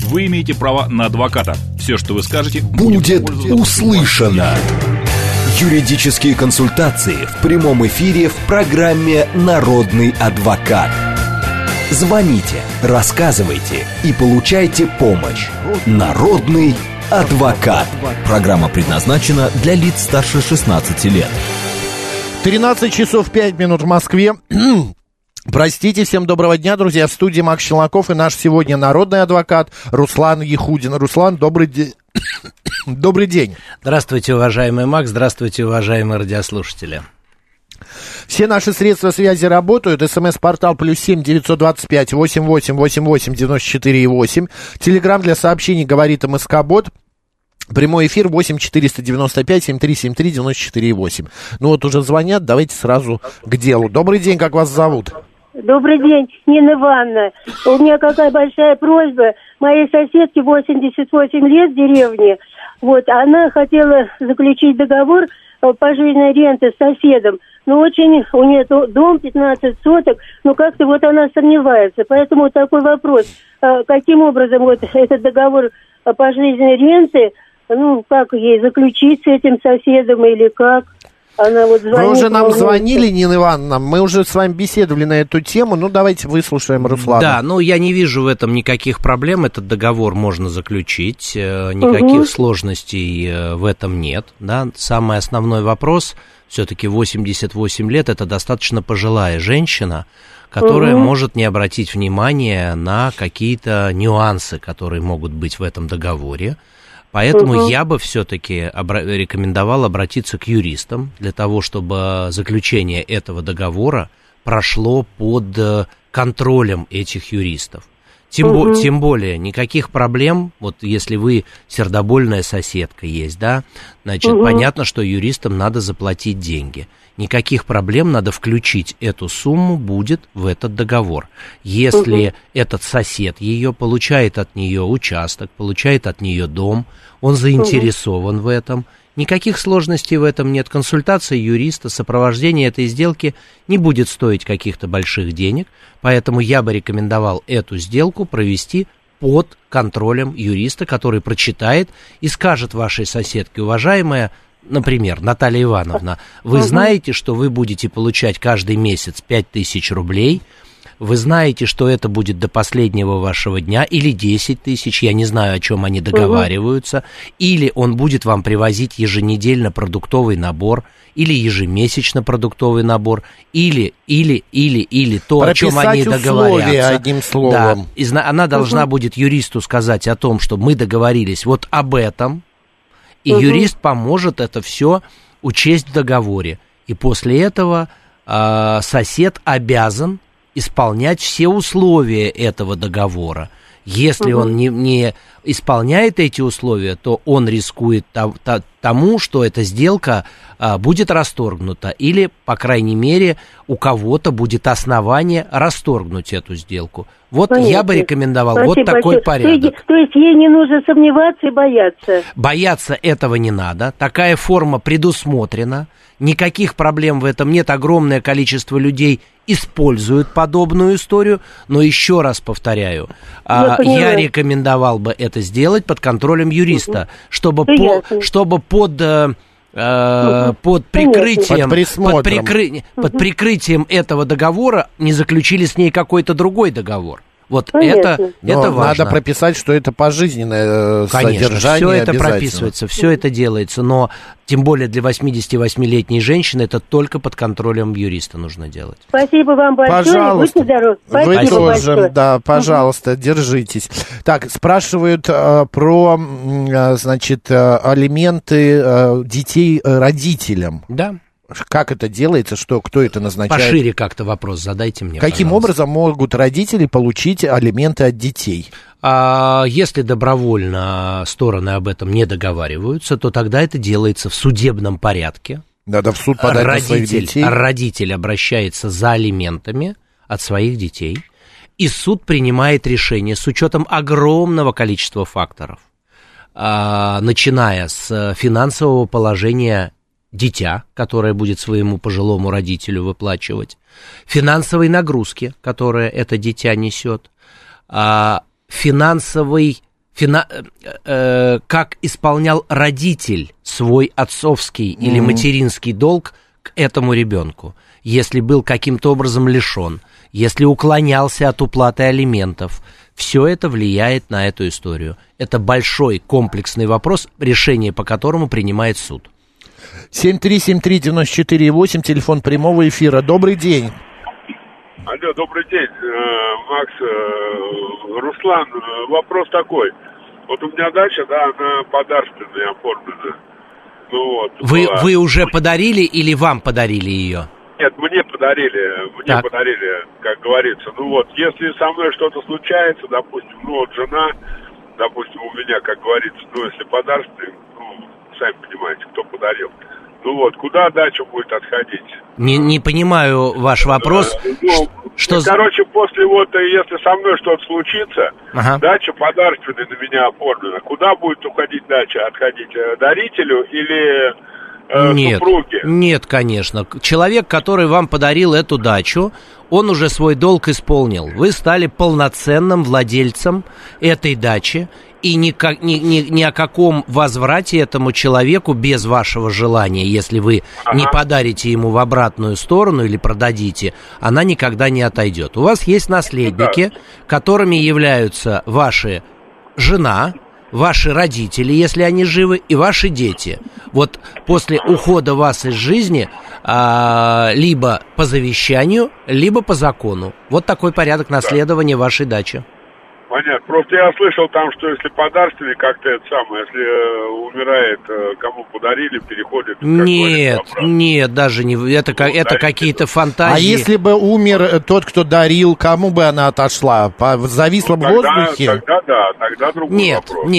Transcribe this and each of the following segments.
Вы имеете право на адвоката. Все, что вы скажете, будет услышано. Юридические консультации в прямом эфире в программе «Народный адвокат». Звоните, рассказывайте и получайте помощь. «Народный адвокат». Программа предназначена для лиц старше 16 лет. 13 часов 5 минут в Москве. Простите, всем доброго дня, друзья. В студии Макс Челноков и наш сегодня народный адвокат Руслан Яхудин. Руслан, добрый день. Добрый день. Здравствуйте, уважаемый Макс, здравствуйте, уважаемые радиослушатели. Все наши средства связи работают. СМС-портал +7 925 88 88 94 8. Телеграм для сообщений говорит МСК-бот. Прямой эфир 8 495 7373 94 8. Ну вот уже звонят, давайте сразу к делу. Добрый день, как вас зовут? Добрый день, Нина Ивановна. У меня какая большая просьба. Моей соседке 88 лет в деревне. Вот, она хотела заключить договор пожизненной ренты с соседом. Но очень у нее дом 15 соток, но как-то вот она сомневается. Поэтому вот такой вопрос. Каким образом вот этот договор пожизненной ренты, ну, как ей заключить с этим соседом или как? Она вот звонит. Вы уже нам звонили, Нина Ивановна, мы уже с вами беседовали на эту тему, ну давайте выслушаем Руслана. Да, ну я не вижу в этом никаких проблем, этот договор можно заключить, никаких сложностей в этом нет, да. Самый основной вопрос, все-таки 88 лет, это достаточно пожилая женщина, которая может не обратить внимания на какие-то нюансы, которые могут быть в этом договоре. Поэтому я бы все-таки рекомендовал обратиться к юристам для того, чтобы заключение этого договора прошло под контролем этих юристов. Тем более, никаких проблем, вот если вы сердобольная соседка есть, да, значит, понятно, что юристам надо заплатить деньги. Никаких проблем, надо включить эту сумму будет в этот договор. Если этот сосед ее получает от нее участок, получает от нее дом, он заинтересован в этом, никаких сложностей в этом нет. Консультация юриста, сопровождение этой сделки не будет стоить каких-то больших денег, поэтому я бы рекомендовал эту сделку провести под контролем юриста, который прочитает и скажет вашей соседке: уважаемая, например, Наталья Ивановна, вы знаете, что вы будете получать каждый месяц 5000 рублей, вы знаете, что это будет до последнего вашего дня, или 10 тысяч, я не знаю, о чем они договариваются, или он будет вам привозить еженедельно продуктовый набор, или ежемесячно продуктовый набор, или то, прописать, о чем они договорятся. Одним словом. Да, она должна будет юристу сказать о том, что мы договорились вот об этом, и юрист поможет это все учесть в договоре. И после этого сосед обязан исполнять все условия этого договора. Если он не исполняет эти условия, то он рискует тому, что эта сделка будет расторгнута, или, по крайней мере, у кого-то будет основание расторгнуть эту сделку. Вот понятно. Я бы рекомендовал. Спасибо, вот такой порядок. То есть ей не нужно сомневаться и бояться? Бояться этого не надо. Такая форма предусмотрена. Никаких проблем в этом нет. Огромное количество людей используют подобную историю. Но еще раз повторяю, я рекомендовал бы это сделать под контролем юриста, чтобы под прикрытием этого договора не заключили с ней какой-то другой договор. Вот это важно. Надо прописать, что это пожизненное содержание. Все это прописывается, все это делается, но тем более для 88-летней женщины это только под контролем юриста нужно делать. Спасибо вам большое. Пожалуйста. Будьте здоровы. Вы тоже, да, пожалуйста, держитесь. Так, спрашивают про, значит, алименты детей родителям. Да. Как это делается, кто это назначает? Пошире как-то вопрос задайте мне, Каким образом могут родители получить алименты от детей? Если добровольно стороны об этом не договариваются, то тогда это делается в судебном порядке. Надо в суд подать на своих детей. Родитель обращается за алиментами от своих детей, и суд принимает решение с учетом огромного количества факторов, начиная с финансового положения дитя, которое будет своему пожилому родителю выплачивать, финансовой нагрузки, которую это дитя несет, финансовой как исполнял родитель свой отцовский или материнский долг к этому ребенку, если был каким-то образом лишен, если уклонялся от уплаты алиментов. Все это влияет на эту историю. Это большой комплексный вопрос, решение по которому принимает суд. 7373948, телефон прямого эфира. Добрый день. Алло, добрый день, Макс. Руслан, вопрос такой. Вот у меня дача, да, она подарственная, оформлена. Ну, вот, вы уже подарили или вам подарили ее? Нет, мне подарили, как говорится. Ну вот, если со мной что-то случается, допустим, ну вот жена, допустим, у меня, как говорится, ну если подарственный, ну, сами понимаете, кто подарил. Ну вот, куда дача будет отходить? Не понимаю ваш вопрос. Короче, после вот, если со мной что-то случится, дача подарственная на меня оформлена. Куда будет уходить дача? Отходить дарителю или супруге? Нет, конечно. Человек, который вам подарил эту дачу, он уже свой долг исполнил. Вы стали полноценным владельцем этой дачи. И ни о каком возврате этому человеку без вашего желания, если вы не подарите ему в обратную сторону или продадите, она никогда не отойдет. У вас есть наследники, которыми являются ваша жена, ваши родители, если они живы, и ваши дети. Вот после ухода вас из жизни либо по завещанию, либо по закону. Вот такой порядок наследования вашей дачи. Понятно. Просто я слышал там, что если подарственный, как-то это самое, если умирает, кому подарили, переходит... Нет, даже не... Это какие-то фантазии. А если бы умер тот, кто дарил, кому бы она отошла? Зависла в воздухе? Тогда другой вопрос.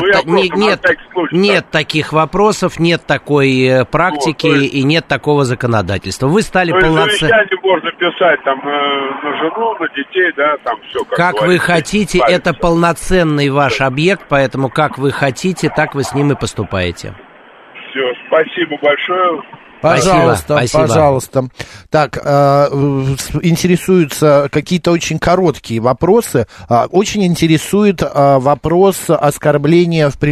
Нет таких вопросов, нет такой практики и нет такого законодательства. Вы стали полноценным... Завещание можно писать там на жену, на детей, да, там все как вы хотите. Это полноценный ваш объект, поэтому как вы хотите, так вы с ним и поступаете. Все, спасибо большое. Пожалуйста. Так, интересуются какие-то очень короткие вопросы. Очень интересует вопрос оскорбления в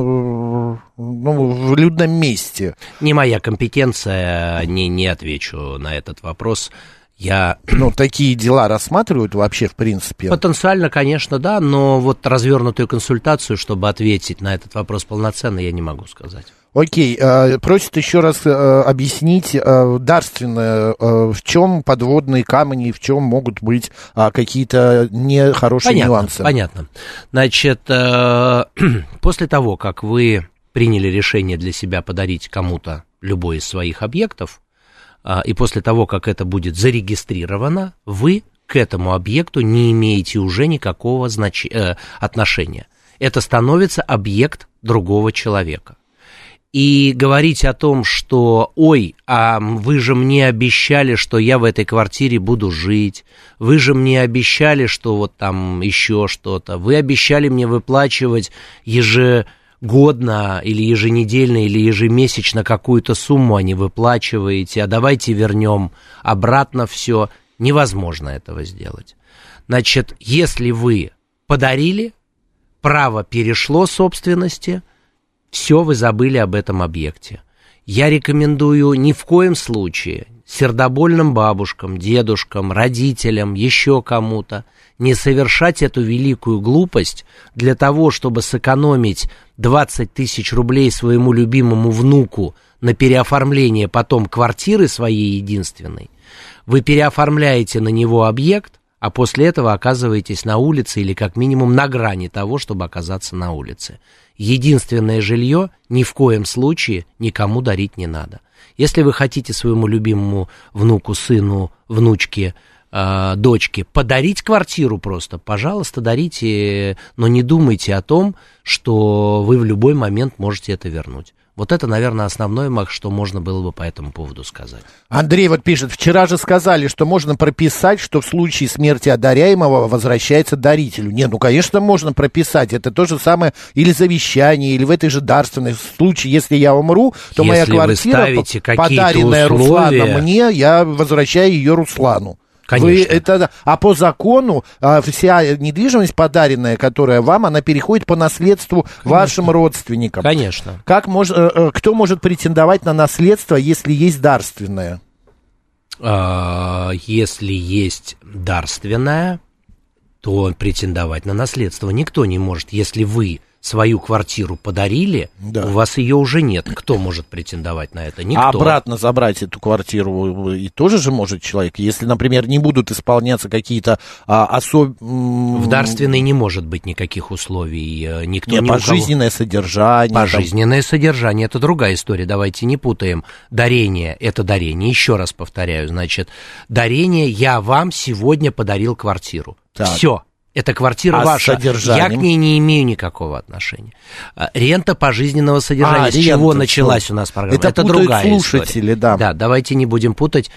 людном месте. Не моя компетенция, не отвечу на этот вопрос. Такие дела рассматривают вообще, в принципе? Потенциально, конечно, да, но вот развернутую консультацию, чтобы ответить на этот вопрос полноценно, я не могу сказать. Окей, просят еще раз объяснить дарственное, в чем подводные камни, в чем могут быть какие-то нехорошие нюансы. Понятно. Значит, после того, как вы приняли решение для себя подарить кому-то любой из своих объектов, и после того, как это будет зарегистрировано, вы к этому объекту не имеете уже никакого отношения. Это становится объект другого человека. И говорить о том, что вы же мне обещали, что я в этой квартире буду жить, вы же мне обещали, что вот там еще что-то, вы обещали мне выплачивать ежегодно или еженедельно или ежемесячно какую-то сумму, а не выплачиваете, а давайте вернем обратно все. Невозможно этого сделать. Значит, если вы подарили, право перешло собственности, все, вы забыли об этом объекте. Я рекомендую ни в коем случае сердобольным бабушкам, дедушкам, родителям, еще кому-то не совершать эту великую глупость для того, чтобы сэкономить 20 тысяч рублей своему любимому внуку на переоформление потом квартиры своей единственной. Вы переоформляете на него объект, а после этого оказываетесь на улице или как минимум на грани того, чтобы оказаться на улице. Единственное жилье ни в коем случае никому дарить не надо. Если вы хотите своему любимому внуку, сыну, внучке, дочке подарить квартиру просто, пожалуйста, дарите, но не думайте о том, что вы в любой момент можете это вернуть. Вот это, наверное, основное, что можно было бы по этому поводу сказать. Андрей вот пишет, вчера же сказали, что можно прописать, что в случае смерти одаряемого возвращается дарителю. Нет, конечно, можно прописать. Это то же самое или завещание, или в этой же дарственной. В случае, если я умру, то моя квартира, подаренная Русланом мне, я возвращаю ее Руслану. Конечно. А по закону вся недвижимость подаренная, которая вам, она переходит по наследству вашим родственникам. Конечно. Кто может претендовать на наследство, если есть дарственное? Если есть дарственное, то претендовать на наследство никто не может. Если вы свою квартиру подарили, у вас ее уже нет. Кто может претендовать на это? Никто. А обратно забрать эту квартиру и тоже же может человек, если, например, не будут исполняться какие-то В дарственной не может быть никаких условий. Пожизненное содержание. Пожизненное содержание – это другая история. Давайте не путаем. Дарение – это дарение. Еще раз повторяю. Значит, дарение – я вам сегодня подарил квартиру. Все. Эта квартира ваша, я к ней не имею никакого отношения. Рента пожизненного содержания, с чего началась у нас программа? Это другая слушатели, история. Да, давайте не будем путать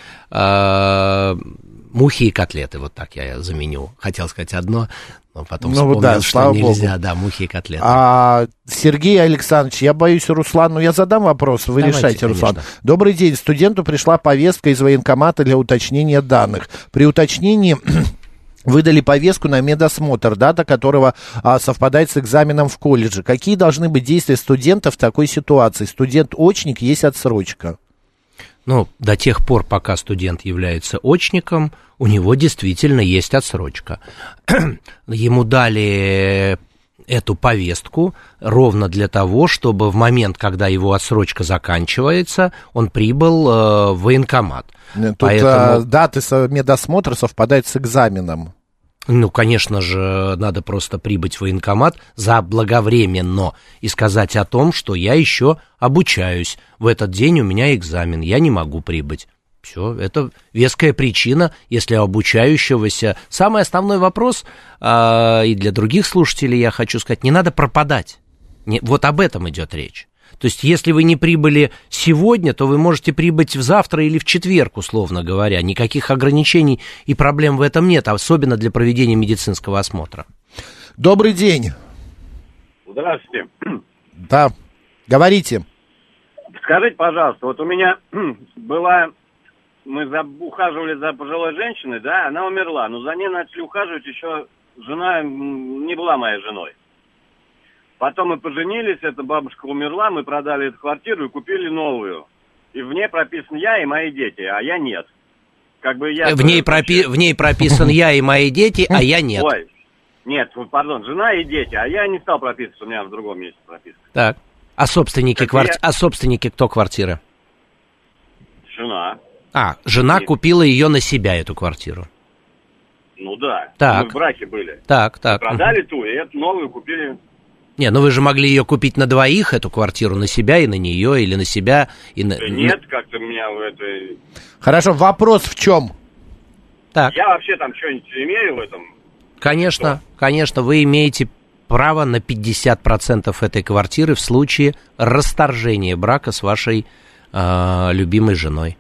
мухи и котлеты, вот так я заменю. Хотел сказать одно, но потом вспомнил, что нельзя. Да, мухи и котлеты. Сергей Александрович, я боюсь, Руслан, я задам вопрос, вы решайте, Руслан. Конечно. Добрый день, студенту пришла повестка из военкомата для уточнения данных. При уточнении... Выдали повестку на медосмотр, дата которого совпадает с экзаменом в колледже. Какие должны быть действия студента в такой ситуации? Студент-очник, есть отсрочка. До тех пор, пока студент является очником, у него действительно есть отсрочка. Ему дали эту повестку ровно для того, чтобы в момент, когда его отсрочка заканчивается, он прибыл в военкомат. Тут даты медосмотра совпадают с экзаменом. Конечно же, надо просто прибыть в военкомат заблаговременно и сказать о том, что я еще обучаюсь. В этот день у меня экзамен, я не могу прибыть. Все, это веская причина, если у обучающегося... Самый основной вопрос, и для других слушателей я хочу сказать, не надо пропадать. Вот об этом идет речь. То есть, если вы не прибыли сегодня, то вы можете прибыть завтра или в четверг, условно говоря. Никаких ограничений и проблем в этом нет, особенно для проведения медицинского осмотра. Добрый день. Здравствуйте. Да, говорите. Скажите, пожалуйста, вот у меня мы ухаживали за пожилой женщиной, да, она умерла, но за ней начали ухаживать еще, жена не была моей женой. Потом мы поженились, эта бабушка умерла, мы продали эту квартиру и купили новую. И в ней прописан я и мои дети, а я нет. В ней прописан я и мои дети, а я нет. Ой, нет, пардон, жена и дети, а я не стал прописываться, у меня в другом месте прописка. Так, а собственники кто квартиры? Жена. Жена купила ее на себя, эту квартиру. Ну да, так. Мы в браке были. Так. Продали ту, и эту новую купили. Вы же могли ее купить на двоих, эту квартиру, на себя и на нее, или на себя и на... Нет, как-то у меня в этой... Хорошо, вопрос в чем? Так. Я вообще там что-нибудь имею в этом? Конечно, вы имеете право на 50% этой квартиры в случае расторжения брака с вашей любимой женой.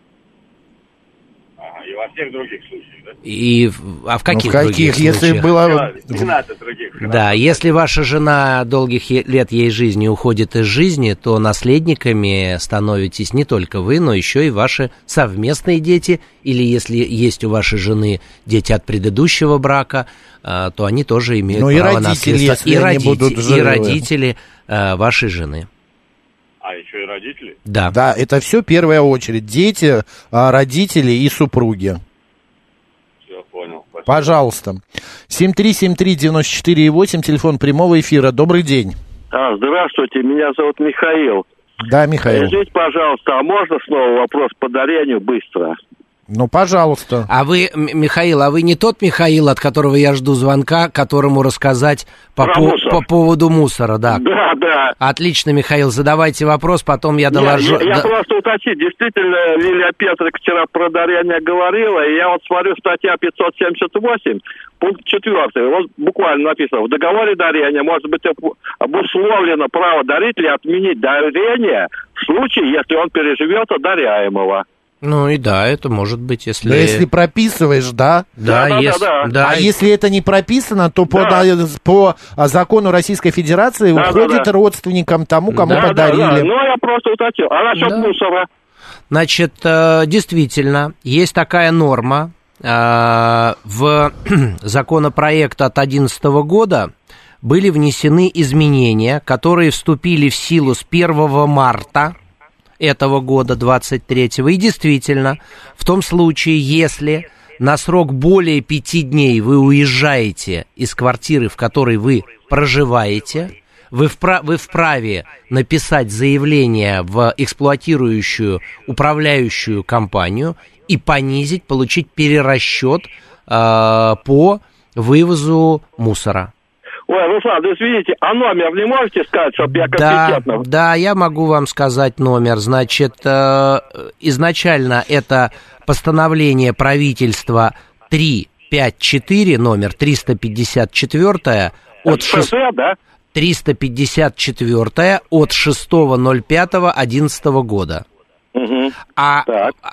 И во всех других случаях, да? В каких других если случаях? было... 12 других. Да, если ваша жена долгих лет ей жизни уходит из жизни, то наследниками становитесь не только вы, но еще и ваши совместные дети, или если есть у вашей жены дети от предыдущего брака, то они тоже имеют право на наследство. И родители вашей жены. А еще и родители? Да. Да, это все первая очередь. Дети, родители и супруги. Все, понял. Спасибо. Пожалуйста. 7373948, телефон прямого эфира. Добрый день. Здравствуйте, меня зовут Михаил. Да, Михаил. Скажите, пожалуйста, а можно снова вопрос по дарению быстро? Пожалуйста. А вы, Михаил, не тот Михаил, от которого я жду звонка, которому рассказать по поводу мусора, да? Да. Отлично, Михаил, задавайте вопрос, потом я доложу. Я просто уточню, действительно, Лилия Петрик вчера про дарение говорила, и я вот смотрю, статья 578, пункт 4, вот буквально написано, в договоре дарения может быть обусловлено право дарителя отменить дарение в случае, если он переживет одаряемого. Это может быть, если... Да, если прописываешь, да? Да. А если это не прописано, то по закону Российской Федерации уходит родственникам тому, кому подарили. Я просто уточнил. А насчет мусора? Значит, действительно, есть такая норма в законопроект от 2011 года были внесены изменения, которые вступили в силу с 1 марта этого года, 23-го. И действительно, в том случае, если на срок более 5 дней вы уезжаете из квартиры, в которой вы проживаете, вы вправе написать заявление в эксплуатирующую управляющую компанию и понизить, получить перерасчет по вывозу мусора. Ой, Руслан, извините, а номер не можете сказать, чтобы я компетентно... Да, я могу вам сказать номер. Значит, изначально это постановление правительства 354, номер 354 от 354 от 6.05.11 года. Угу. А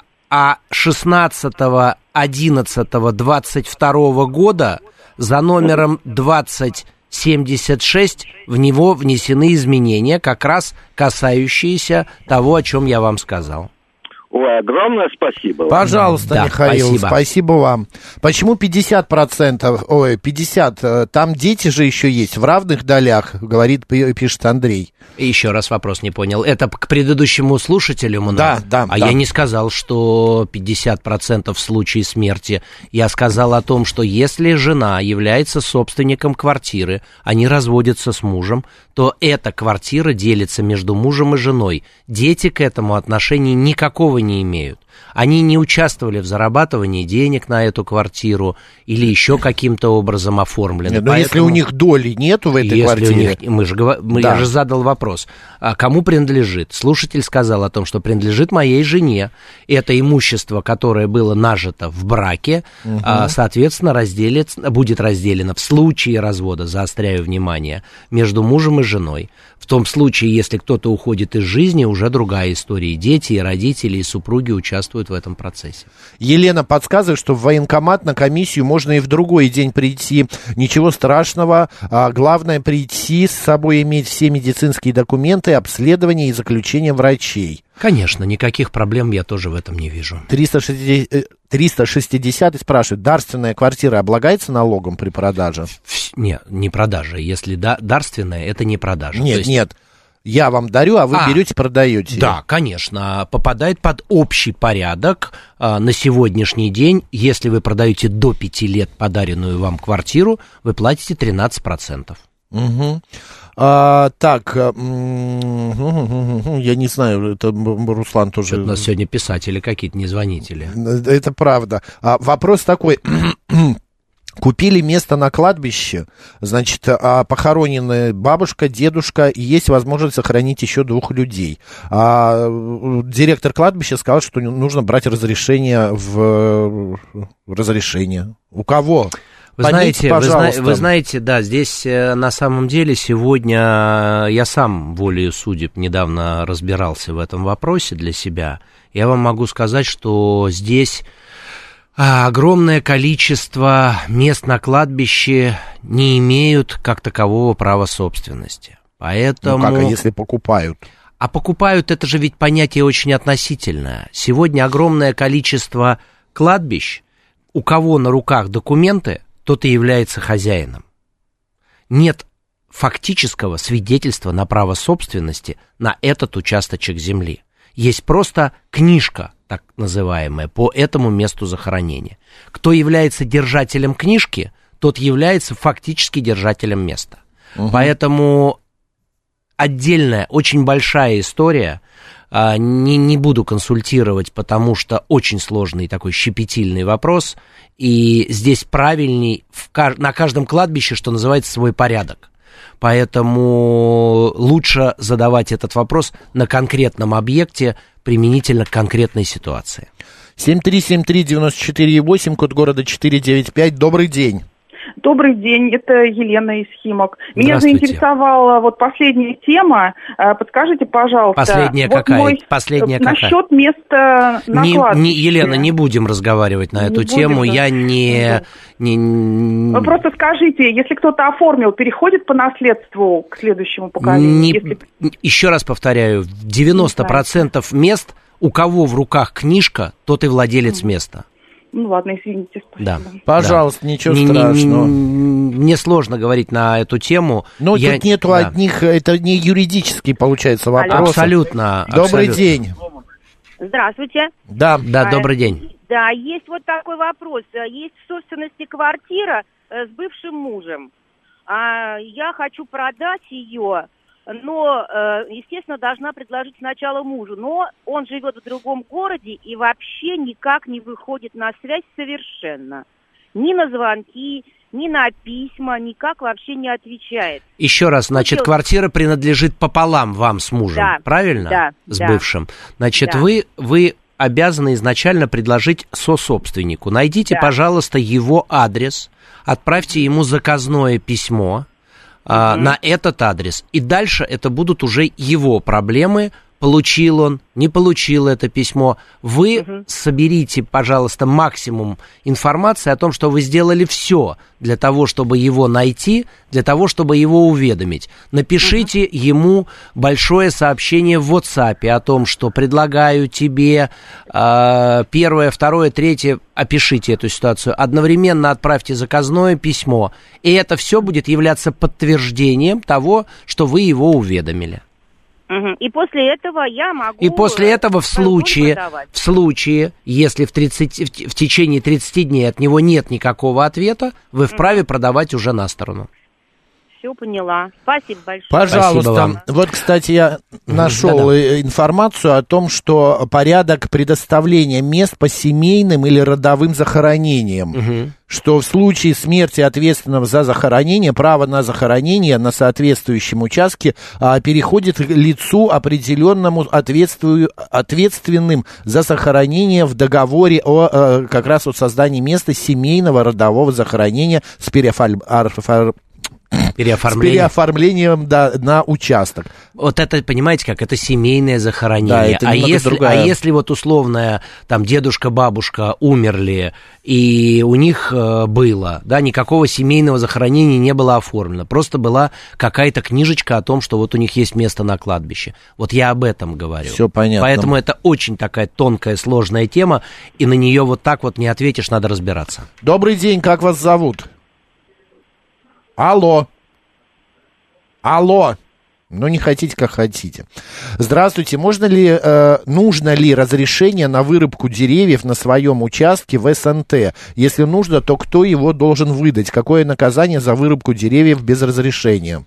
16.11.22 года за номером 2076 в него внесены изменения, как раз касающиеся того, о чем я вам сказал. Ой, огромное спасибо. Пожалуйста, да, Михаил, спасибо вам. Почему 50%, 50%, там дети же еще есть, в равных долях, пишет Андрей. Еще раз вопрос не понял. Это к предыдущему слушателю у нас? Да. Я не сказал, что 50% в случае смерти. Я сказал о том, что если жена является собственником квартиры, они разводятся с мужем, то эта квартира делится между мужем и женой. Дети к этому отношения никакого не имеют. Они не участвовали в зарабатывании денег на эту квартиру или еще каким-то образом оформлены. Нет, но поэтому, если у них доли нету в этой квартире... Я же задал вопрос, кому принадлежит? Слушатель сказал о том, что принадлежит моей жене. Это имущество, которое было нажито в браке, соответственно, будет разделено в случае развода, заостряю внимание, между мужем и женой. В том случае, если кто-то уходит из жизни, уже другая история. И дети, и родители, и супруги участвуют в этом процессе. Елена подсказывает, что в военкомат на комиссию можно и в другой день прийти. Ничего страшного. Главное прийти, с собой иметь все медицинские документы, обследования и заключения врачей. Конечно, никаких проблем я тоже в этом не вижу. 360 спрашивает, дарственная квартира облагается налогом при продаже? Нет, не продажа. Если дарственная, это не продажа. Нет. Я вам дарю, а вы берете, продаете. Да, конечно, попадает под общий порядок на сегодняшний день. Если вы продаете до 5 лет подаренную вам квартиру, вы платите 13%. Угу. Так, я не знаю, это Руслан тоже... Это у нас сегодня писатели какие-то, не звонители. Это правда. Вопрос такой... Купили место на кладбище, значит, похоронены бабушка, дедушка, и есть возможность сохранить еще 2 людей. Директор кладбища сказал, что нужно брать разрешение разрешение. У кого? Вы знаете, да, здесь на самом деле сегодня я сам волею судеб недавно разбирался в этом вопросе для себя. Я вам могу сказать, что здесь... огромное количество мест на кладбище не имеют как такового права собственности. Поэтому... А если покупают? А покупают, это же ведь понятие очень относительное. Сегодня огромное количество кладбищ, у кого на руках документы, тот и является хозяином. Нет фактического свидетельства на право собственности на этот участочек земли. Есть просто книжка, так называемая, по этому месту захоронения. Кто является держателем книжки, тот является фактически держателем места. Поэтому отдельная, очень большая история, не буду консультировать, потому что очень сложный такой щепетильный вопрос, и здесь правильней на каждом кладбище, что называется, свой порядок. Поэтому лучше задавать этот вопрос на конкретном объекте применительно к конкретной ситуации. 7373948, код города 495. Добрый день. Добрый день, это Елена из Химок. Меня заинтересовала вот последняя тема. Подскажите, пожалуйста. Последняя какая? Насчет места на кладбище. Елена, не будем разговаривать на эту тему. Я не... Вы просто скажите, если кто-то оформил, переходит по наследству к следующему поколению? Еще раз повторяю, 90% мест, у кого в руках книжка, тот и владелец места. Ну ладно, извините, спасибо. Да. Пожалуйста, ничего страшного. Мне сложно говорить на эту тему. Но тут нету одних, это не юридический, получается, вопрос. Абсолютно. Добрый день. Здравствуйте. Да, добрый день. Да, есть вот такой вопрос. Есть в собственности квартира с бывшим мужем. Я хочу продать ее, но, естественно, должна предложить сначала мужу. Но он живет в другом городе и вообще никак не выходит на связь совершенно. Ни на звонки, ни на письма, никак вообще не отвечает. Еще раз, значит, квартира принадлежит пополам вам с мужем, да, правильно? Да. С бывшим. Значит, да. вы обязаны изначально предложить сособственнику. Найдите, пожалуйста, его адрес, отправьте ему заказное письмо на этот адрес. И дальше это будут уже его проблемы. Получил он, не получил это письмо. Вы соберите, пожалуйста, максимум информации о том, что вы сделали все для того, чтобы его найти, для того, чтобы его уведомить. Напишите ему большое сообщение в WhatsApp о том, что предлагаю тебе первое, второе, третье, опишите эту ситуацию. Одновременно отправьте заказное письмо. И это все будет являться подтверждением того, что вы его уведомили. И после этого я могу... И после этого в случае, если в течение 30 дней от него нет никакого ответа, вы вправе продавать уже на сторону. Все поняла. Спасибо большое. Пожалуйста. Вот, кстати, я нашел информацию о том, что порядок предоставления мест по семейным или родовым захоронениям, что в случае смерти ответственного за захоронение, право на захоронение на соответствующем участке переходит к лицу, определенному ответственным за захоронение в договоре о как раз о создании места семейного родового захоронения с переоформлением на участок. Вот это, понимаете, как это семейное захоронение. Да, если вот условно там дедушка, бабушка умерли, и у них было, да, никакого семейного захоронения не было оформлено, просто была какая-то книжечка о том, что вот у них есть место на кладбище. Вот я об этом говорю. Все понятно. Поэтому это очень такая тонкая, сложная тема, и на нее вот так вот не ответишь, надо разбираться. Добрый день, как вас зовут? Алло. Ну, не хотите, как хотите. Здравствуйте. Нужно ли разрешение на вырубку деревьев на своем участке в СНТ? Если нужно, то кто его должен выдать? Какое наказание за вырубку деревьев без разрешения?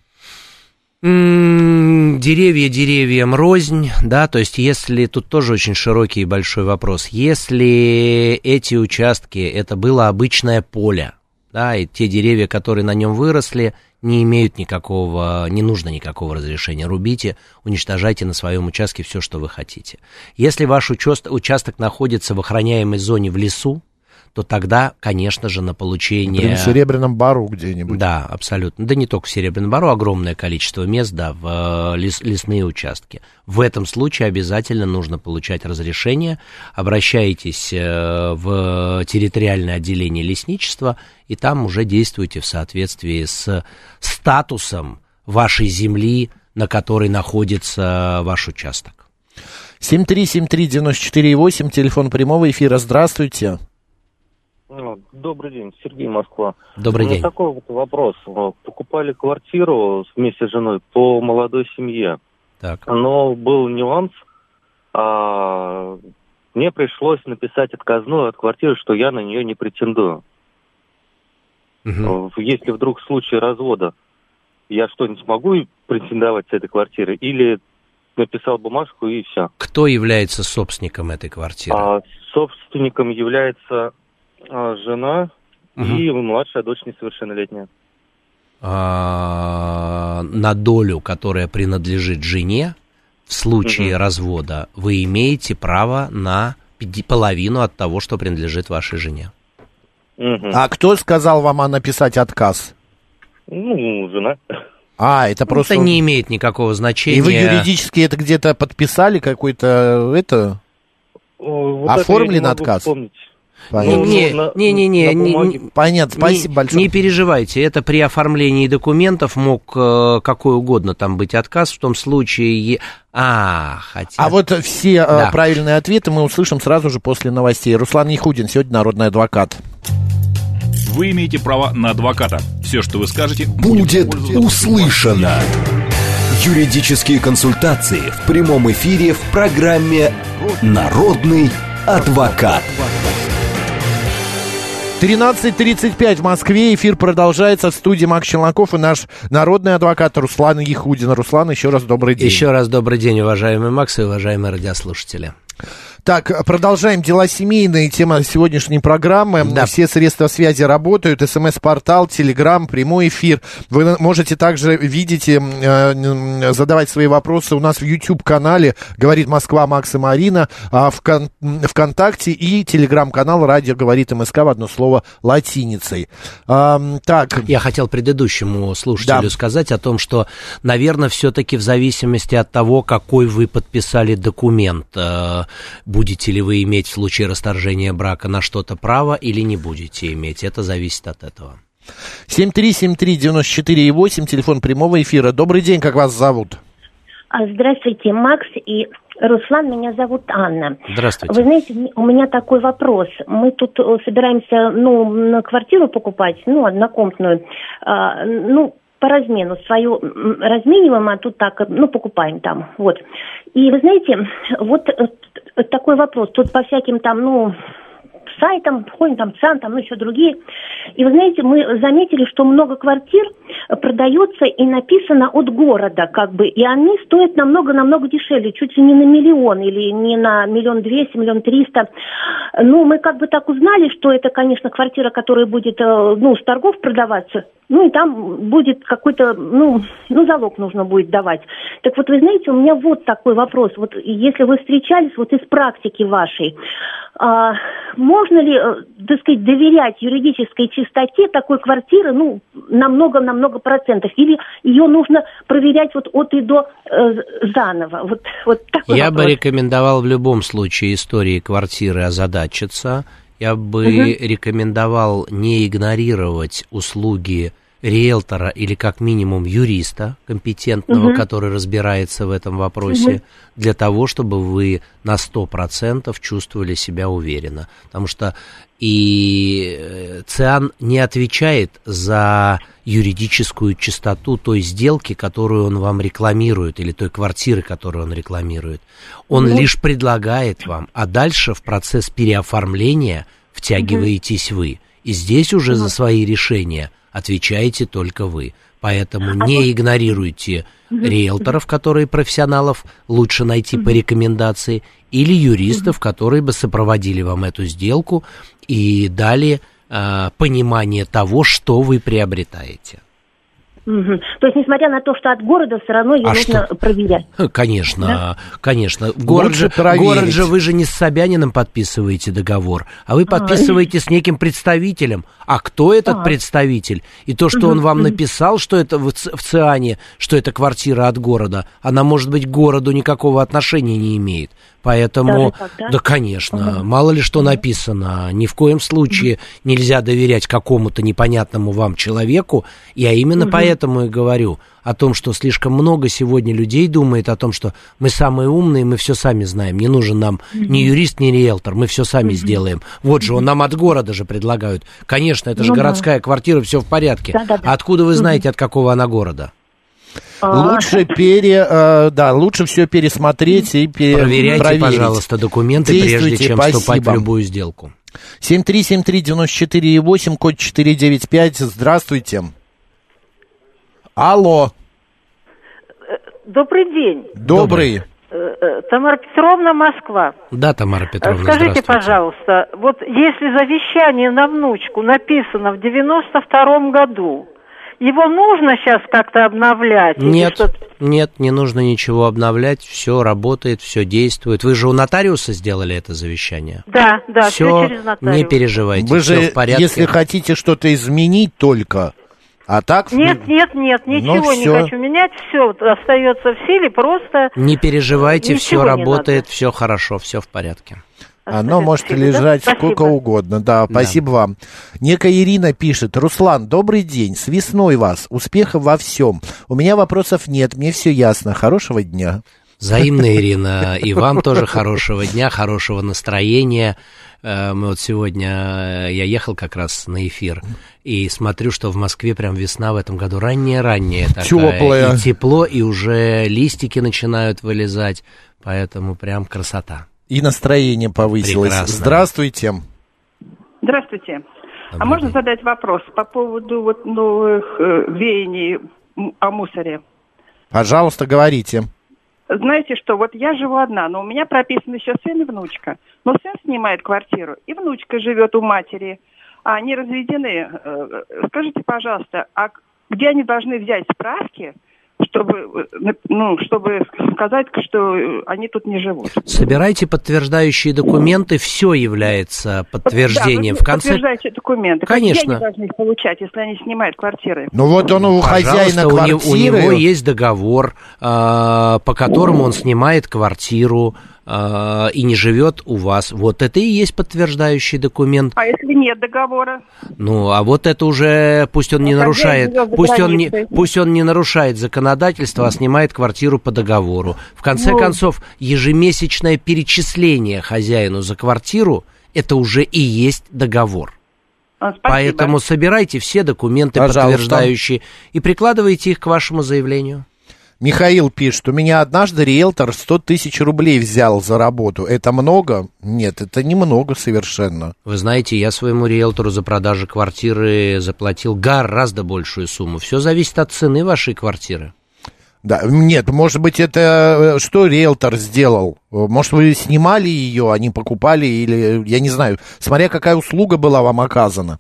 Деревья деревьям рознь, да, то есть если, тут тоже очень широкий и большой вопрос, если эти участки, это было обычное поле, да, и те деревья, которые на нем выросли, не имеют никакого, не нужно никакого разрешения. Рубите, уничтожайте на своем участке все, что вы хотите. Если ваш участок находится в охраняемой зоне в лесу, то тогда, конечно же, на получение... Например, в Серебряном Бару где-нибудь. Да, абсолютно. Да не только в Серебряном Бару, огромное количество мест, да, в лесные участки. В этом случае обязательно нужно получать разрешение. Обращайтесь в территориальное отделение лесничества, и там уже действуйте в соответствии с статусом вашей земли, на которой находится ваш участок. 7373948, телефон прямого эфира. Здравствуйте. Добрый день, Сергей, Москва. Добрый день. У меня такой вот вопрос. Покупали квартиру вместе с женой по молодой семье. Так. Но был нюанс. Мне пришлось написать отказную от квартиры, что я на нее не претендую. Если вдруг в случае развода я что, не смогу претендовать с этой квартиры? Или написал бумажку и все? Кто является собственником этой квартиры? Собственником является... жена и младшая дочь несовершеннолетняя. На долю, которая принадлежит жене, в случае развода, вы имеете право на половину от того, что принадлежит вашей жене. А кто сказал вам написать отказ? Жена. Это просто... Это не имеет никакого значения. И вы юридически это где-то подписали, какой-то Вот оформлен отказ? Вспомнить. Понятно, спасибо большое. Не переживайте, это при оформлении документов мог какой угодно там быть отказ, в том случае... А вот все правильные ответы мы услышим сразу же после новостей. Руслан Яхудин, сегодня народный адвокат. Вы имеете право на адвоката. Все, что вы скажете, будет услышано. Юридические консультации в прямом эфире в программе «Народный адвокат». 13:35 в Москве. Эфир продолжается. В студии Макс Челноков и наш народный адвокат Руслан Яхудин. Руслан, еще раз добрый день. Еще раз добрый день, уважаемый Макс и уважаемые радиослушатели. Так, продолжаем дела семейные, тема сегодняшней программы. Да. Все средства связи работают, СМС-портал, Телеграм, прямой эфир. Вы можете также видеть, задавать свои вопросы у нас в YouTube-канале «Говорит Москва» Макс и Марина, ВКонтакте и Телеграм-канал «Радио говорит МСК» в одно слово латиницей. Так. Я хотел предыдущему слушателю сказать о том, что, наверное, все-таки в зависимости от того, какой вы подписали документ, будете ли вы иметь в случае расторжения брака на что-то право или не будете иметь. Это зависит от этого. 7373948, телефон прямого эфира. Добрый день, как вас зовут? Здравствуйте, Макс и Руслан, меня зовут Анна. Здравствуйте. Вы знаете, у меня такой вопрос. Мы тут собираемся, на квартиру покупать, однокомнатную, по размену свою размениваем, а тут так, покупаем там, вот. И вы знаете, вот такой вопрос, тут по всяким там, сайтам, ходим там, ЦАН, там, еще другие. И вы знаете, мы заметили, что много квартир продается и написано от города, и они стоят намного дешевле, чуть ли не на миллион, или не на 1 200 000, 1 300 000. Мы так узнали, что это, конечно, квартира, которая будет, с торгов продаваться, и там будет какой-то, залог нужно будет давать. Так вот, вы знаете, у меня вот такой вопрос. Вот если вы встречались из практики вашей, можно ли, доверять юридической чистоте такой квартиры, на много процентов? Или ее нужно проверять от и до заново? Вот такой Я вопрос. бы рекомендовал в любом случае истории квартиры озадачиться. Я бы рекомендовал не игнорировать услуги риэлтора или как минимум юриста компетентного, который разбирается в этом вопросе, для того, чтобы вы на 100% чувствовали себя уверенно. Потому что и ЦИАН не отвечает за юридическую чистоту той сделки, которую он вам рекламирует, или той квартиры, которую он рекламирует. Он лишь предлагает вам, а дальше в процесс переоформления втягиваетесь вы. И здесь уже за свои решения отвечаете только вы. Поэтому не игнорируйте риэлторов, которые профессионалов лучше найти по рекомендации, или юристов, которые бы сопроводили вам эту сделку и дали понимание того, что вы приобретаете. То есть, несмотря на то, что от города, все равно ее нужно проверять. Конечно, да? Конечно. Город же вы же не с Собяниным подписываете договор, а вы подписываете с неким представителем. А кто этот представитель? И то, что он вам написал, что это в ЦИАНе, что это квартира от города, она, может быть, к городу никакого отношения не имеет. Поэтому, да, конечно, мало ли что написано. Ни в коем случае нельзя доверять какому-то непонятному вам человеку. Я именно поэтому и говорю о том, что слишком много сегодня людей думает о том, что мы самые умные, мы все сами знаем. Не нужен нам ни юрист, ни риэлтор, мы все сами сделаем. Вот же, он нам от города же предлагают. Конечно, это же городская квартира, все в порядке. А откуда вы знаете, от какого она города? Лучше лучше все пересмотреть и проверяйте, проверить. Пожалуйста, документы, прежде чем вступать в любую сделку. 7373948, код 495. Здравствуйте. Алло. Добрый день. Добрый. Тамара Петровна, Москва. Да, Тамара Петровна, скажите, пожалуйста, вот если завещание на внучку написано в 92-м году, его нужно сейчас как-то обновлять? Нет, не нужно ничего обновлять, все работает, все действует. Вы же у нотариуса сделали это завещание? Да, все через нотариуса. Не переживайте, вы все же, в порядке. Если хотите что-то изменить только, а так... Нет, ничего не хочу менять, все остается в силе, просто... Не переживайте, все работает, все хорошо, все в порядке. Оно может лежать сколько угодно. Да, спасибо вам. Некая Ирина пишет: Руслан, добрый день, с весной вас, успехов во всем. У меня вопросов нет, мне все ясно. Хорошего дня. Взаимно, Ирина. И вам тоже хорошего дня, хорошего настроения. Мы вот сегодня, я ехал как раз на эфир, и смотрю, что в Москве прям весна в этом году ранняя такая. Теплая. И тепло, и уже листики начинают вылезать, поэтому прям красота. И настроение повысилось. Прекрасно. Здравствуйте. Здравствуйте. А можно задать вопрос по поводу вот новых веяний о мусоре? Пожалуйста, говорите. Знаете что, вот я живу одна, но у меня прописаны еще сын и внучка. Но сын снимает квартиру, и внучка живет у матери. А они разведены. Скажите, пожалуйста, а где они должны взять справки, чтобы сказать, что они тут не живут? Собирайте подтверждающие документы, все является подтверждением. Да, подтверждающие документы. Конечно. Где они должны их получать, если они снимают квартиры? Ну вот он у хозяина квартиры. У него есть договор, по которому он снимает квартиру и не живет у вас. Вот это и есть подтверждающий документ. А если нет договора? Ну, а вот это уже пусть он не нарушает, пусть он не нарушает законодательство, а снимает квартиру по договору. В конце концов, ежемесячное перечисление хозяину за квартиру — это уже и есть договор. Спасибо. Поэтому собирайте все документы, подтверждающие, и прикладывайте их к вашему заявлению. Михаил пишет: у меня однажды риэлтор 100 тысяч рублей взял за работу. Это много? Нет, это немного совершенно. Вы знаете, я своему риэлтору за продажу квартиры заплатил гораздо большую сумму. Все зависит от цены вашей квартиры. Да, нет, может быть, это что риэлтор сделал? Может, вы снимали ее, а не покупали, или, я не знаю, смотря какая услуга была вам оказана.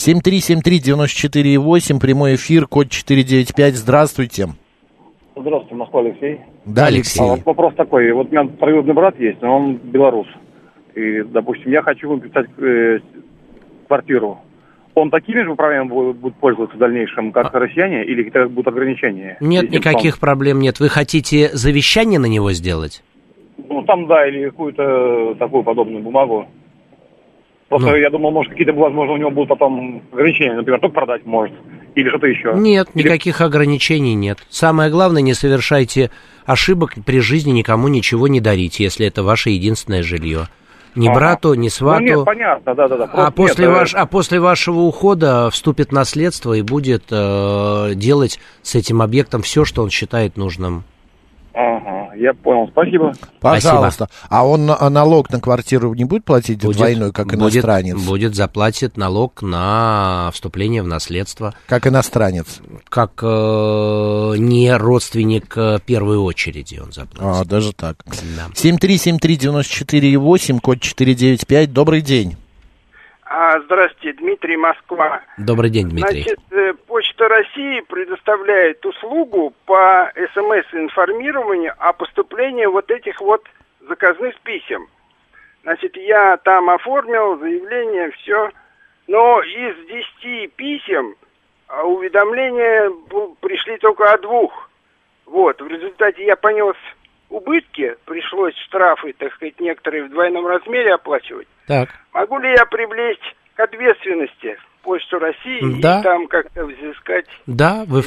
7373948, прямой эфир, код 495, здравствуйте. Здравствуйте, Москва, Алексей. Да, Алексей. Вот вопрос такой. Вот у меня троюродный брат есть, но он белорус. И, допустим, я хочу выписать квартиру. Он такими же правами будет пользоваться в дальнейшем, как россияне, или какие-то будут ограничения? Нет, никаких проблем нет. Вы хотите завещание на него сделать? Ну, там, да, или какую-то такую подобную бумагу. Просто я думал, может, какие-то, возможно, у него будут потом ограничения. Например, только продать может. Или что-то еще. Нет, никаких ограничений нет. Самое главное, не совершайте ошибок при жизни, никому ничего не дарите, если это ваше единственное жилье. Ни брату, ни свату. Ну, нет, понятно, да. А после вашего ухода вступит наследство и будет делать с этим объектом все, что он считает нужным. Ага, я понял, спасибо. Пожалуйста. Спасибо. А он налог на квартиру не будет платить двойной, как иностранец? Заплатит налог на вступление в наследство. Как иностранец? Как не родственник первой очереди он заплатит. Даже так. Да. 7373948, код 495, добрый день. Здравствуйте, Дмитрий, Москва. Добрый день, Дмитрий. Значит, Почта России предоставляет услугу по СМС-информированию о поступлении вот этих вот заказных писем. Значит, я там оформил заявление, все. Но из 10 писем уведомления пришли только о 2. Вот, в результате я понес убытки, пришлось штрафы, так сказать, некоторые в двойном размере оплачивать. Так. Могу ли я привлечь к ответственности Почту России и там как-то взыскать? Да, вы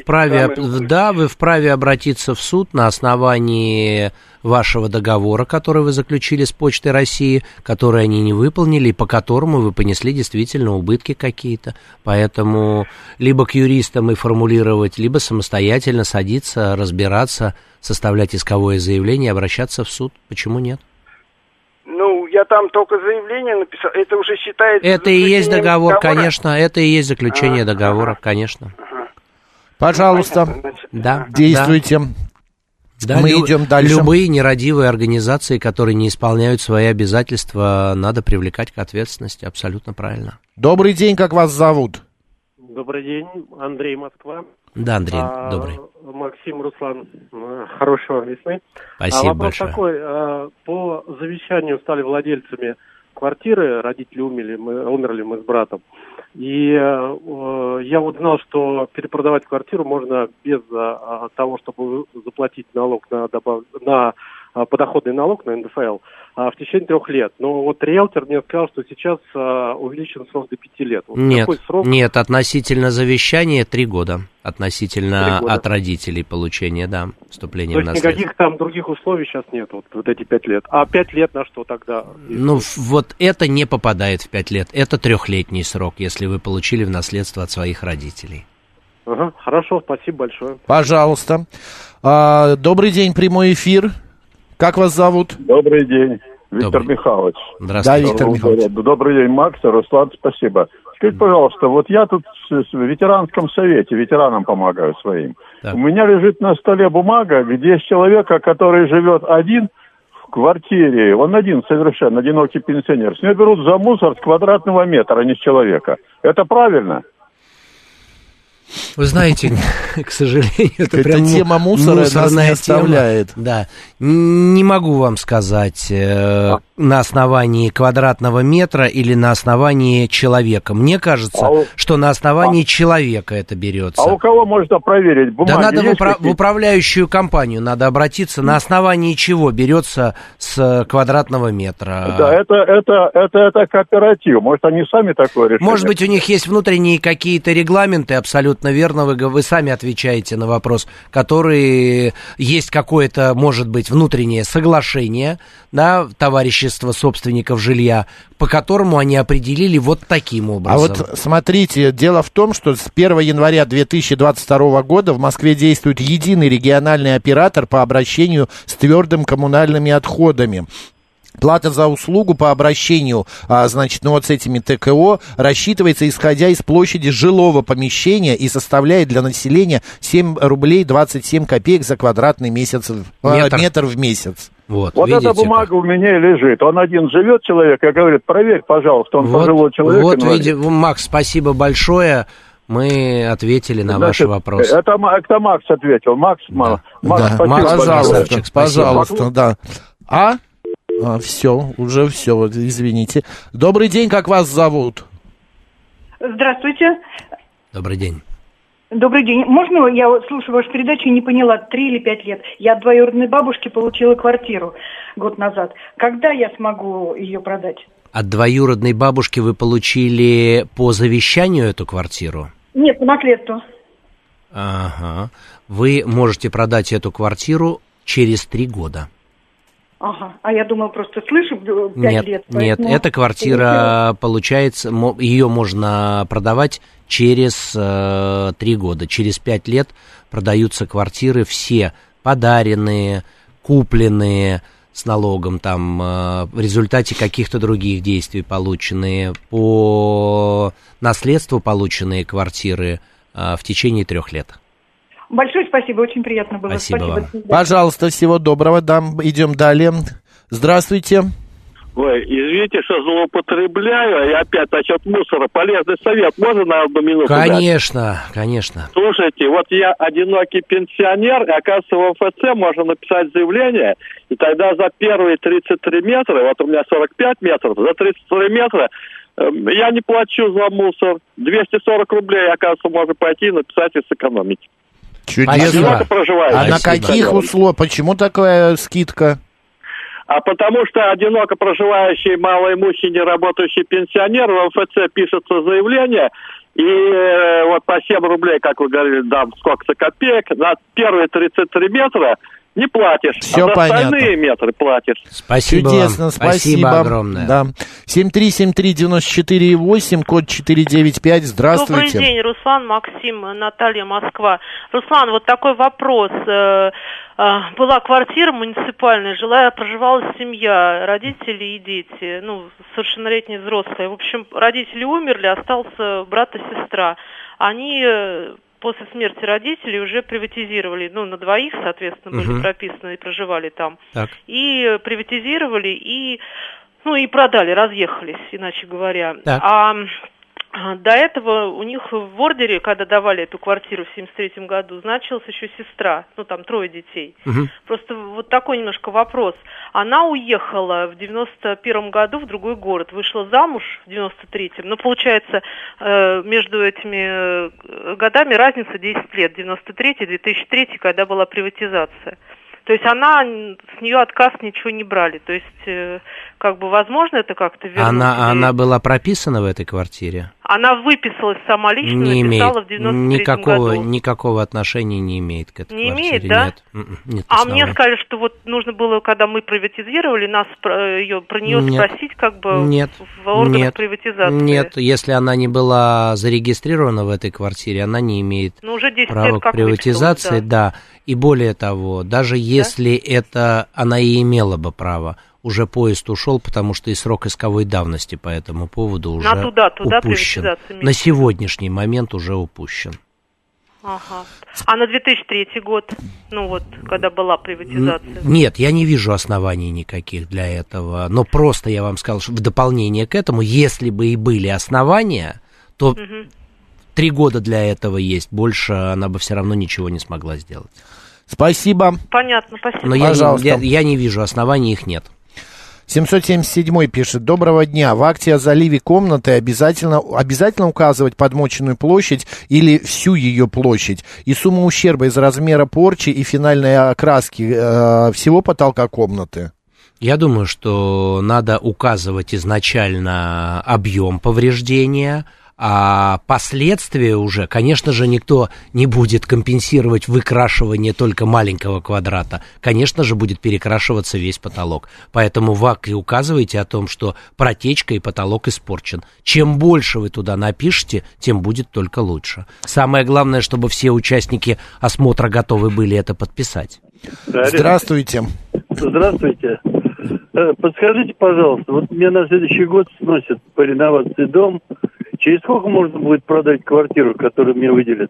вправе обратиться в суд на основании вашего договора, который вы заключили с Почтой России, который они не выполнили, и по которому вы понесли действительно убытки какие-то. Поэтому либо к юристам и формулировать, либо самостоятельно садиться, разбираться, составлять исковое заявление, обращаться в суд. Почему нет? Ну, я там только заявление написал. Это уже считается... Это и есть договор, конечно. Это и есть заключение договора, конечно. Пожалуйста, действуйте. Да, мы идем дальше. Любые нерадивые организации, которые не исполняют свои обязательства, надо привлекать к ответственности. Абсолютно правильно. Добрый день, как вас зовут? Добрый день, Андрей, Москва. Да, Андрей, добрый. Максим, Руслан, хорошего весны. Спасибо вопрос большое. такой, по завещанию стали владельцами квартиры, родители умерли мы с братом. И я вот знал, что перепродавать квартиру можно без того, чтобы заплатить налог на подоходный налог на НДФЛ в течение 3 лет. Но вот риэлтор мне сказал, что сейчас увеличен срок до 5 лет. Вот нет, какой срок? Нет, относительно завещания 3 года. Относительно 3 года. От родителей получения, да, вступления в наследство. То есть никаких там других условий сейчас нет, вот эти 5 лет. А 5 лет на что тогда? Ну, вот это не попадает в 5 лет. Это 3-летний срок, если вы получили в наследство от своих родителей. Ага, хорошо, спасибо большое. Пожалуйста. Добрый день, прямой эфир. Как вас зовут? Добрый день, Виктор Михайлович. Здравствуйте. Да, Виктор Михайлович. Добрый день, Макс, Руслан, спасибо. Скажите, пожалуйста, вот я тут в ветеранском совете, ветеранам помогаю своим. Так. У меня лежит на столе бумага, где с человека, который живет один в квартире, он один совершенно, одинокий пенсионер, с него берут за мусор с квадратного метра, а не с человека. Это правильно? Вы знаете, к сожалению, это эта прям тема мусора нас не оставляет. Да, не могу вам сказать на основании квадратного метра или на основании человека. Мне кажется, что на основании человека это берется. А у кого можно проверить? Бумаги да надо есть в управляющую компанию надо обратиться, на основании чего берется с квадратного метра. Да, это кооператив. Может, они сами такое решили? Может быть, у них есть внутренние какие-то регламенты, абсолютно верно, вы сами отвечаете на вопрос, которые есть какое-то, может быть, внутреннее соглашение, да, товарищество собственников жилья, по которому они определили вот таким образом. А вот смотрите, дело в том, что с 1 января 2022 года в Москве действует единый региональный оператор по обращению с твердым коммунальными отходами. Плата за услугу по обращению, значит, ну вот с этими ТКО рассчитывается, исходя из площади жилого помещения и составляет для населения 7 рублей 27 копеек за квадратный метр в месяц. Вот эта бумага у меня и лежит. Он один живет, человек, и говорит, проверь, пожалуйста, он пожилой человек. Вот, Макс, спасибо большое. Мы ответили на ваш вопрос. Это Макс ответил. Макс, спасибо. Пожалуйста, да. Все, уже все, извините. Добрый день, как вас зовут? Здравствуйте. Добрый день. Добрый день. Можно я слушаю вашу передачу и не поняла, 3 или 5 лет? Я от двоюродной бабушки получила квартиру год назад. Когда я смогу ее продать? От двоюродной бабушки вы получили по завещанию эту квартиру? Нет, по наследству. Ага. Вы можете продать эту квартиру через 3 года. Ага, а я думала, просто слышу 5 лет. Нет, эта квартира, получается, ее можно продавать через 3 года. Через 5 лет продаются квартиры все подаренные, купленные с налогом, там, в результате каких-то других действий полученные, по наследству полученные квартиры в течение 3 лет. Большое спасибо, очень приятно было. Спасибо вам. Пожалуйста, всего доброго. Идем далее. Здравствуйте. Ой, извините, что злоупотребляю, и опять насчет мусора. Полезный совет можно на 1 минуту? Конечно, конечно. Слушайте, вот я одинокий пенсионер, и, оказывается, в МФЦ можно написать заявление, и тогда за первые 33 метра, вот у меня 45 метров, за 33 метра я не плачу за мусор. 240 рублей, оказывается, можно пойти и написать и сэкономить. Чудесно. А на каких условиях? Почему такая скидка? А потому что одиноко проживающий, малоимущий, неработающий пенсионер в МФЦ пишется заявление, и вот по 7 рублей, как вы говорили, дам сколько-то копеек, на первые 33 метра не платишь, все а за понятно. остальные метры платишь. Спасибо. Чудесно, вам. спасибо огромное. Да. 7373948, код 495, здравствуйте. Добрый день, Руслан, Максим, Наталья, Москва. Руслан, вот такой вопрос. Была квартира муниципальная, проживала семья, родители и дети, совершеннолетние взрослые. В общем, родители умерли, остался брат и сестра. Они после смерти родителей уже приватизировали, на 2, соответственно, были прописаны и проживали там. Так. И приватизировали, и продали, разъехались, иначе говоря. Так. А до этого у них в ордере, когда давали эту квартиру в 1973 году, значилась еще сестра, там 3 детей. Просто вот такой немножко вопрос. Она уехала в 91 году в другой город, вышла замуж в 93-м, но получается между этими годами разница 10 лет, 93-й, 2003-й, когда была приватизация. То есть с нее отказ ничего не брали. То есть, возможно, это как-то вернуть? Она была прописана в этой квартире? Она выписалась сама лично, не написала в 93-м году. Никакого отношения не имеет к этой квартире. Не имеет, да? Нет мне сказали, что вот нужно было, когда мы приватизировали, нас про нее спросить, в органах приватизации. Нет, если она не была зарегистрирована в этой квартире, она не имеет права к приватизации, да. И более того, даже если это она и имела бы право, уже поезд ушел, потому что и срок исковой давности по этому поводу уже упущен. На сегодняшний момент уже упущен. Ага. А на 2003 год, когда была приватизация? Нет, я не вижу оснований никаких для этого. Но просто я вам сказал, что в дополнение к этому, если бы и были основания, то 3 года для этого есть. Больше она бы все равно ничего не смогла сделать. Спасибо. Понятно, спасибо. Но я не вижу оснований, их нет. 777 пишет: доброго дня. В акте о заливе комнаты обязательно указывать подмоченную площадь или всю ее площадь и сумму ущерба из размера порчи и финальной окраски всего потолка комнаты? Я думаю, что надо указывать изначально объем повреждения, а последствия уже, конечно же, никто не будет компенсировать выкрашивание только маленького квадрата. Конечно же, будет перекрашиваться весь потолок. Поэтому в акте указывайте о том, что протечка и потолок испорчен. Чем больше вы туда напишете, тем будет только лучше. Самое главное, чтобы все участники осмотра готовы были это подписать. Здравствуйте. Здравствуйте. Подскажите, пожалуйста, вот мне на следующий год сносят по реновации дом. Через сколько можно будет продать квартиру, которую мне выделят?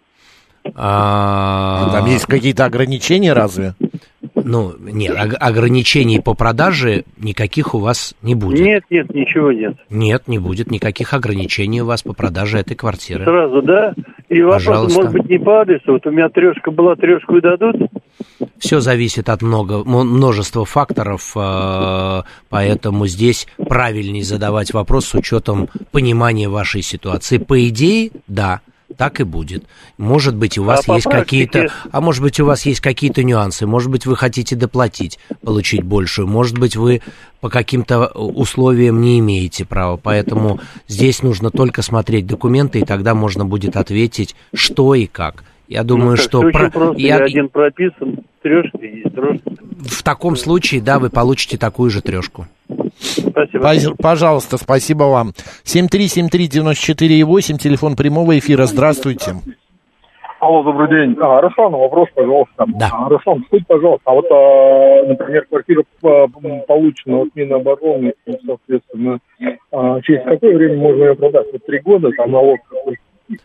Там есть какие-то ограничения разве? Нет, ограничений по продаже никаких у вас не будет. Нет, ничего нет. Нет, не будет никаких ограничений у вас по продаже этой квартиры. Сразу, да? И вопрос, может быть, не по адресу. Вот у меня 3 была, 3 дадут? Все зависит от множества факторов, поэтому здесь правильнее задавать вопрос с учетом понимания вашей ситуации. По идее, да, так и будет. Может быть, у вас есть какие-то, может быть, у вас есть какие-то нюансы. Может быть, вы хотите доплатить, получить большую. Может быть, вы по каким-то условиям не имеете права. Поэтому здесь нужно только смотреть документы, и тогда можно будет ответить, что и как. Я думаю, что... Один прописан, 3 есть 3. В таком случае, да, вы получите такую же 3. Спасибо. Пожалуйста, спасибо вам. 7373948, телефон прямого эфира. Здравствуйте. Алло, добрый день. Руслан, вопрос, пожалуйста. Да. Руслан, скажите, пожалуйста, например, квартира получена от Минобороны, соответственно, через какое время можно ее продать? 3 года, там налог какой-то.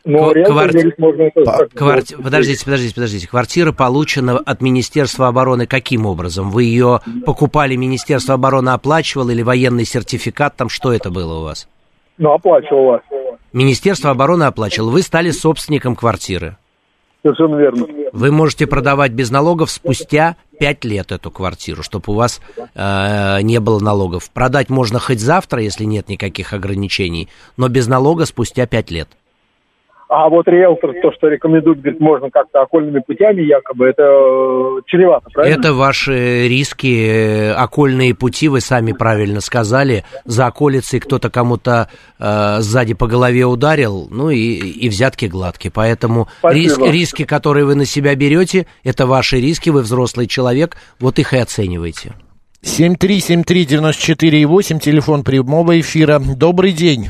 Подождите. Квартира получена от Министерства обороны каким образом? Вы ее покупали, Министерство обороны оплачивало или военный сертификат? Там что это было у вас? Оплачивало. Министерство обороны оплачивало. Вы стали собственником квартиры. Совершенно верно. Вы можете продавать без налогов спустя 5 лет эту квартиру, чтобы у вас не было налогов. Продать можно хоть завтра, если нет никаких ограничений, но без налога спустя 5 лет. А вот риэлтор, то, что рекомендует, говорит, можно как-то окольными путями, якобы, это чревато, правильно? Это ваши риски, окольные пути, вы сами правильно сказали. За околицей кто-то кому-то сзади по голове ударил, и взятки гладкие. Поэтому риски, которые вы на себя берете, это ваши риски, вы взрослый человек, вот их и оценивайте. 7373948, телефон прямого эфира. Добрый день.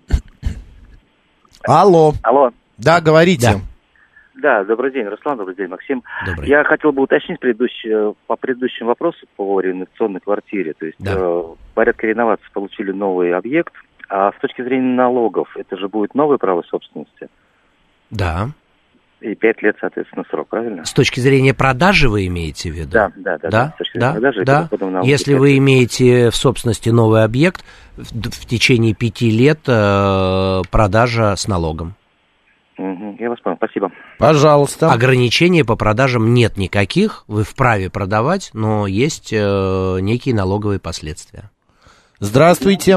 Алло. Да, говорите. Да, добрый день, Руслан, добрый день, Максим. Добрый. Я хотел бы уточнить по предыдущему вопросу по реновационной квартире. То есть порядка реновации получили новый объект, а с точки зрения налогов, это же будет новое право собственности? Да. И 5 лет, соответственно, срок, правильно? С точки зрения продажи вы имеете в виду? Да. С точки зрения продажи, Если вы имеете в собственности новый объект, в течение 5 лет продажа с налогом. Я вас понял, спасибо. Пожалуйста. Ограничений по продажам нет никаких, вы вправе продавать, но есть некие налоговые последствия. Здравствуйте.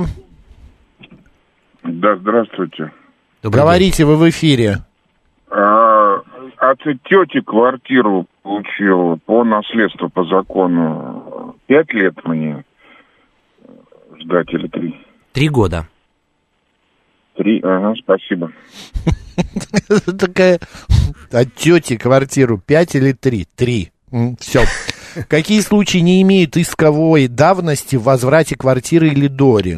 Да, здравствуйте. Говорите, вы в эфире. от тети квартиру получил по наследству, по закону. 5 лет мне ждать или 3? 3 года. 3, ага, спасибо. Такая от тети квартиру 5 или 3? 3. Все. Какие случаи не имеют исковой давности в возврате квартиры или доли?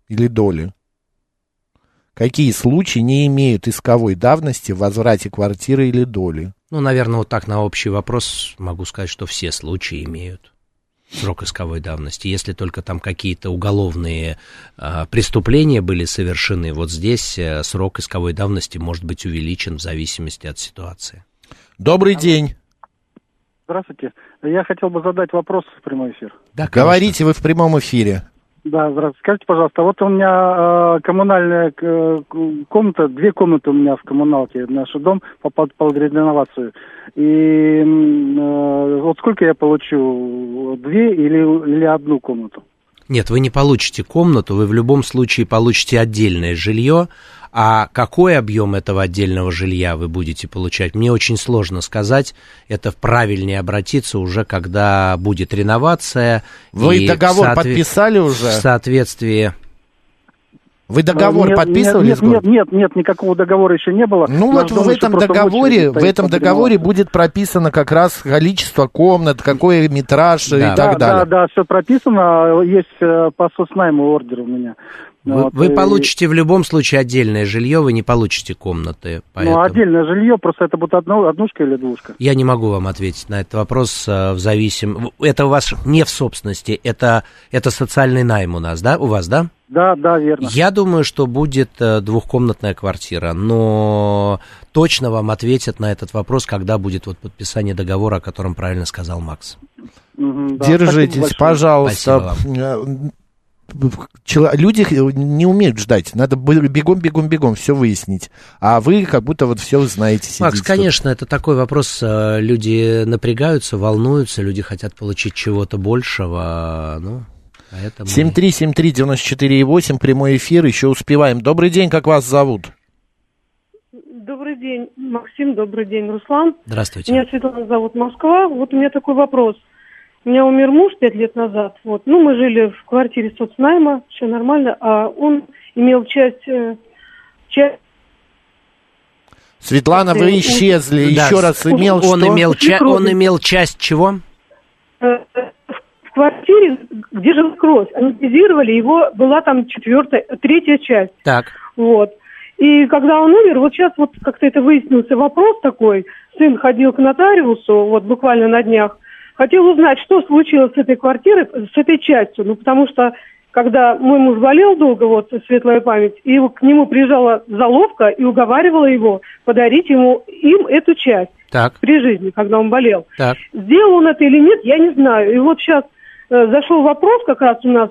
Какие случаи не имеют исковой давности в возврате квартиры или доли? Ну, наверное, вот так на общий вопрос могу сказать, что все случаи имеют срок исковой давности. Если только там какие-то уголовные преступления были совершены, вот здесь срок исковой давности может быть увеличен в зависимости от ситуации. Добрый день. Здравствуйте. Я хотел бы задать вопрос в прямой эфир. Да, говорите, вы в прямом эфире. Да, здравствуйте. Скажите, пожалуйста, вот у меня коммунальная комната, 2 комнаты у меня в коммуналке, наш дом попал под реновацию. И вот сколько я получу, 2 или 1 комнату? Нет, вы не получите комнату, вы в любом случае получите отдельное жилье. А какой объем этого отдельного жилья вы будете получать, мне очень сложно сказать. Это правильнее обратиться уже, когда будет реновация. Вы договор подписали уже? В соответствии... Вы договор подписывали? Нет, никакого договора еще не было. Ну вот в этом договоре будет прописано как раз количество комнат, какой метраж и так далее. Да, все прописано. Есть по соцнайму ордер у меня. Вы получите в любом случае отдельное жилье, вы не получите комнаты. Поэтому... Ну, отдельное жилье, просто это будет однушка или двушка? Я не могу вам ответить на этот вопрос в зависимости... Это у вас не в собственности, это социальный найм у нас, да? У вас, да? Да, верно. Я думаю, что будет 2-комнатная квартира, но точно вам ответят на этот вопрос, когда будет вот подписание договора, о котором правильно сказал Макс. Держитесь, пожалуйста. Люди не умеют ждать, надо бегом все выяснить, а вы как будто вот все знаете. Макс, конечно, это такой вопрос, люди напрягаются, волнуются, люди хотят получить чего-то большего, ну, поэтому... 7373948, прямой эфир, еще успеваем. Добрый день, как вас зовут? Добрый день, Максим, добрый день, Руслан. Здравствуйте. Меня Светлана зовут, Москва. Вот у меня такой вопрос. У меня умер муж 5 лет назад. Вот. Ну, мы жили в квартире соцнайма, все нормально, а он имел часть... Светлана, вы исчезли. Еще раз, имел что? Он имел часть чего? В квартире, где жила кровь, анестезировали, его была там 3-я часть. Так. Вот. И когда он умер, вот сейчас вот как-то это выяснился вопрос такой. Сын ходил к нотариусу, вот буквально на днях. Хотел узнать, что случилось с этой квартирой, с этой частью. Ну, потому что, когда мой муж болел долго, вот, светлая память, и к нему приезжала заловка и уговаривала его подарить им эту часть. Так. При жизни, когда он болел. Так. Сделал он это или нет, я не знаю. И вот сейчас зашел вопрос как раз у нас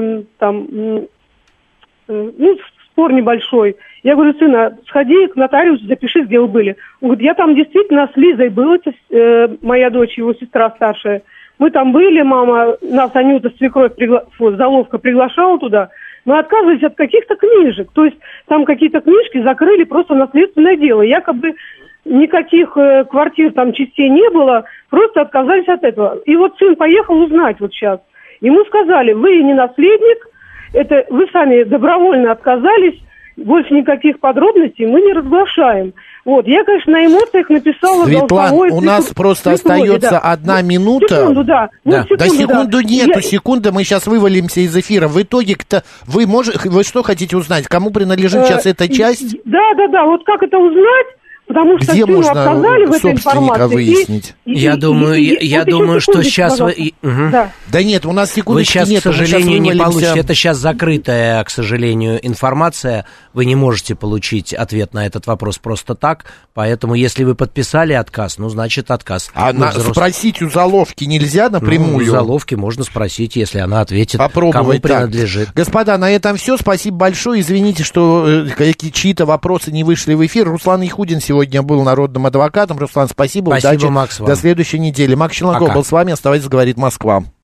спор небольшой. Я говорю, сына, сходи к нотариусу, запиши, где вы были. Он говорит, я там действительно с Лизой был, это моя дочь, его сестра старшая. Мы там были, мама, нас Анюта, свекровь, заловка приглашала туда. Мы отказывались от каких-то книжек. То есть там какие-то книжки закрыли просто наследственное дело. Якобы никаких квартир там частей не было, просто отказались от этого. И вот сын поехал узнать вот сейчас. Ему сказали, вы не наследник, это вы сами добровольно отказались, больше никаких подробностей мы не разглашаем. Вот, я, конечно, на эмоциях написала... Светлана, у нас просто остается 1 минута. Секунду, да. Да. Секунду нету, секунда, мы сейчас вывалимся из эфира. В итоге-то вы что хотите узнать? Кому принадлежит сейчас эта часть? Да, вот как это узнать? Потому что где можно отказали в этой информации. Выяснить? Я думаю, что сейчас вы... Да нет, у нас секундочки нет. Вы сейчас, к сожалению, не получите. Это сейчас закрытая, к сожалению, информация. Вы не можете получить ответ на этот вопрос просто так. Поэтому, если вы подписали отказ, ну, значит, отказ. А спросить у заловки нельзя напрямую? У заловки можно спросить, если она ответит, кому принадлежит. Господа, на этом все. Спасибо большое. Извините, что чьи-то вопросы не вышли в эфир. Руслан Яхудин сегодня был народным адвокатом. Руслан, спасибо. Спасибо, удачи. Макс, вам. До следующей недели. Макс Челноков был с вами. Оставайтесь, говорит Москва.